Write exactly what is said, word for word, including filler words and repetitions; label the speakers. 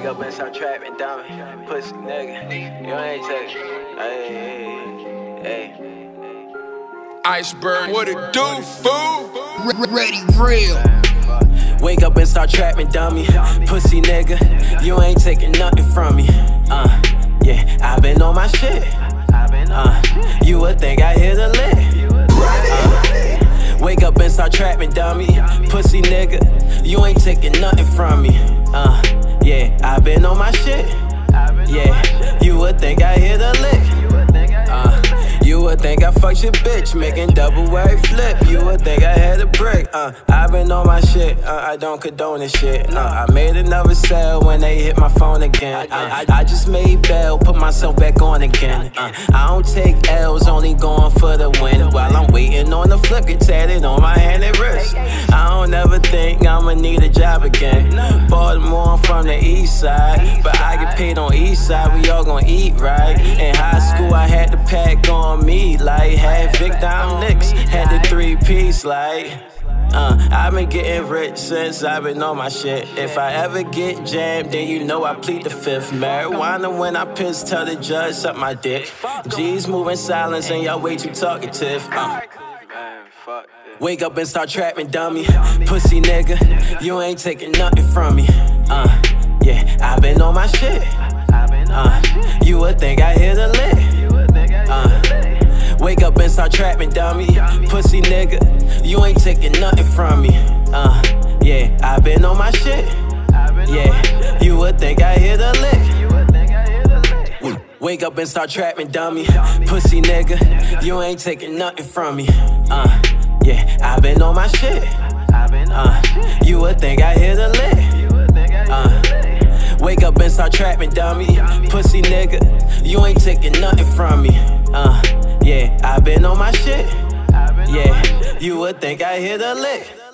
Speaker 1: Wake up and start trapping, dummy. Pussy nigga, you ain't take it. Hey, hey, hey.
Speaker 2: Iceberg, what it do, fool?
Speaker 3: Ready, real.
Speaker 1: Wake up and start trapping, dummy. Pussy nigga, you ain't taking nothing from me. Uh, yeah, I been on my shit. Uh, you would think I hit a lick. Uh, wake up and start trapping, dummy. Pussy nigga, you ain't taking nothing from me. Uh, yeah, I been on my shit. Yeah, you would think I hit a lick. Uh, you would think I fucked your bitch, making double wave flip. You would think I had a brick. Uh, I been on my shit. Uh, I don't condone this shit. Uh, I made another sale when they hit my phone again. Uh, I, I just made bail, put myself back on again. Uh, I don't take L's, only going for the win. While I'm waiting on the flip, get tatted on my hand and wrist. I don't ever think I'ma need a job again. Baltimore, I'm from the east side, but I get paid on east side. We all gon' eat right. In high school, I had the pack on me, like had Vic Dominics, had the three piece, like. Uh, I've been getting rich since I've been on my shit. If I ever get jammed, then you know I plead the fifth. Marijuana when I piss, tell the judge suck my dick. G's moving silence and y'all way too talkative. Uh. Wake up and start trapping, dummy. Pussy nigga, you ain't taking nothing from me. Uh, yeah, I been on my shit. Uh, you would think I hit a lick. Uh, wake up and start trapping, dummy. Pussy nigga, you ain't taking nothing from me. Uh, yeah, I been on my shit. Yeah, you would think I hit a lick. Wake up and start trapping, dummy. Pussy nigga, you ain't taking nothing from me. Uh, yeah, I been on my shit. Uh, you would think I hit a lick. Uh, wake up and start trapping, dummy. Pussy nigga, you ain't taking nothing from me. Uh, yeah, I been on my shit. Yeah, you would think I hit a lick.